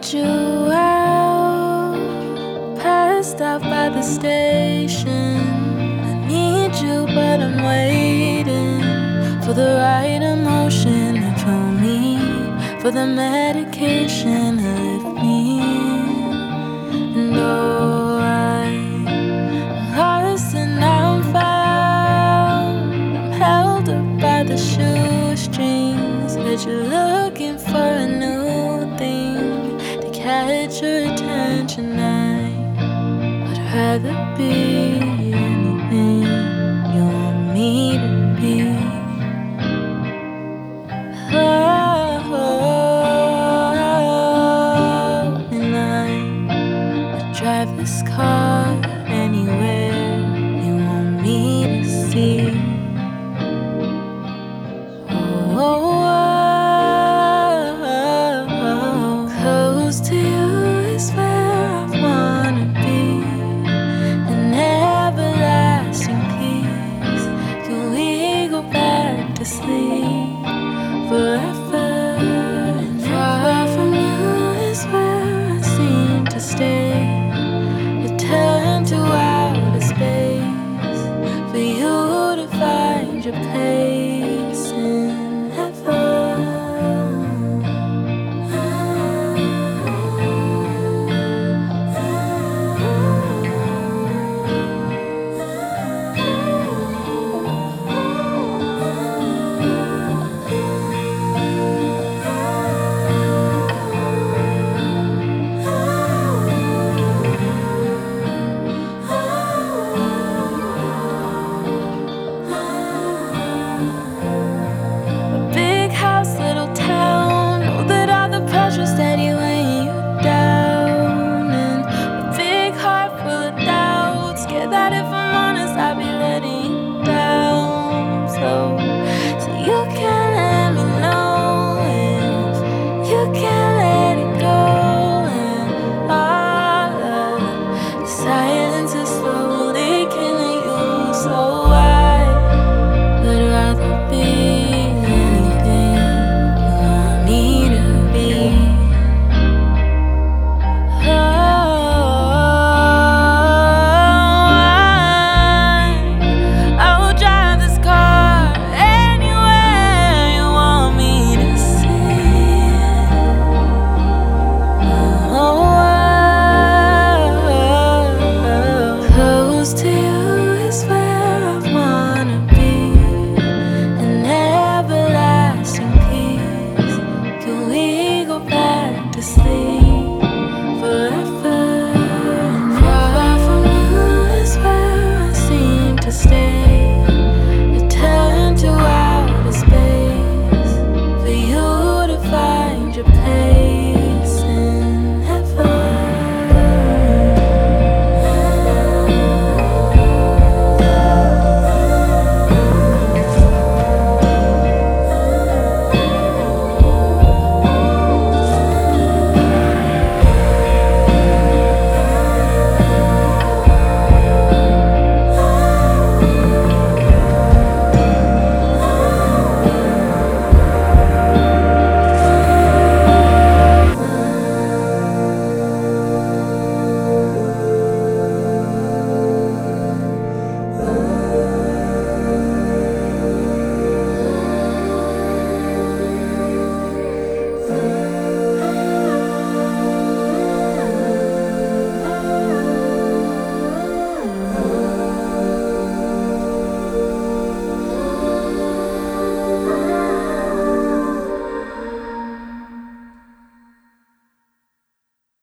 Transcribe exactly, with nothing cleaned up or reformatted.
you out, passed out by the station. I need you, but I'm waiting for the right emotion to pull me, for the medication to lift me. And oh, I'm lost and now I'm found. I'm held up by the shoestrings, but you're looking for a new thing to catch your attention. I would rather be anything you want me to be. Oh, and I would drive this car anywhere you want me to see. Close to you is where I wanna be. An everlasting peace. Can we go back to sleep forever? And far from you is where I seem to stay. Return to outer space for you to find your place in heaven. Big house, little town, know that all the pressure's steady weighing you down. And a big heart full of doubt, scared that if I'm honest I'll be letting you down. So, so you can let me know if you can let it go. And all of the silence is slowly killing you. So I would rather be anything you want me to be. Oh, I, I will drive this car anywhere you want me to see. Oh, close to you is where I wanna be. An everlasting peace. Can we go back to sleep?